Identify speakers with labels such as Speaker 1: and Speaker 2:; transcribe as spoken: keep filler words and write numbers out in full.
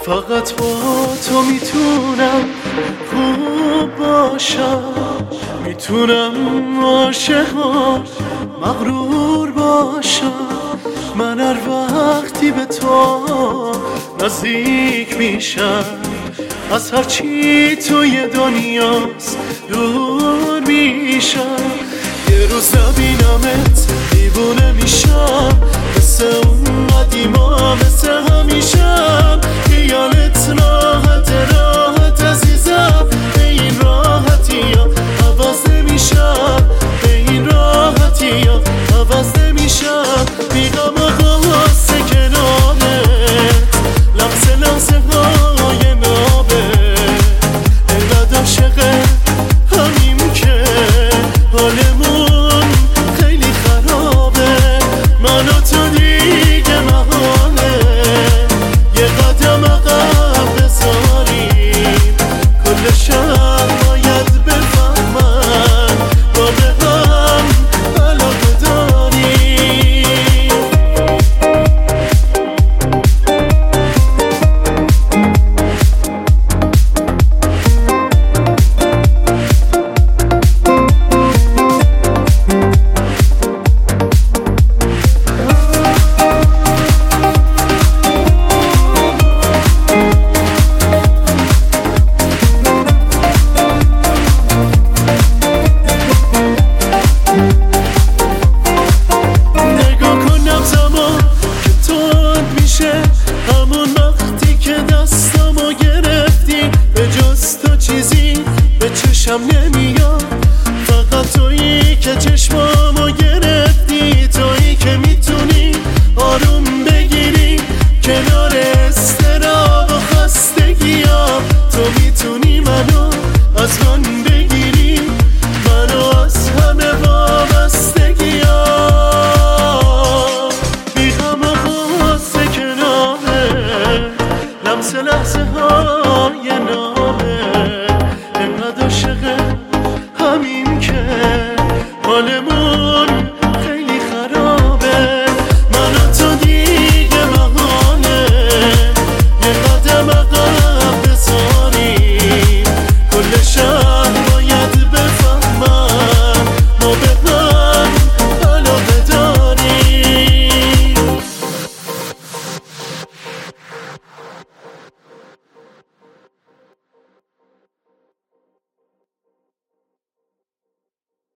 Speaker 1: فقط با تو میتونم خوب باشم، میتونم عاشقم مغرور باشم. من هر وقتی به تو نزدیک میشم، از هرچی توی دنیاست دور میشم. یه روز نبینمت دیوونه میشم، مثل اون قدیما مثل همیشم. خیالت راحت راحت عزیزم، به این راحتی ها عوض نمیشم، به این راحتی ها عوض نمیشم. بیغم و غصه کنارت، لحظه لحظه های نابه، اینقدر عاشقه همیم که حالمون خیلی خرابه. من و تو دیگه محاله یه قدم عقب بذاریم، کل شهر باید بفهمن ما به هم علاقه داریم. همون وقتی که دستمو گرفتی، به جز تو چیزی به چشم نمیاد. فقط تویی که چشمامو گرفتی، تویی که میتونی آروم بگیری کنار استراب و خستگیام. تو میتونی منو از من بگیری، منو از همه وابستگیام. بیغم و غصه کناره، لمسه لحظه های نامه، اینقدر عاشقه همین که حالمون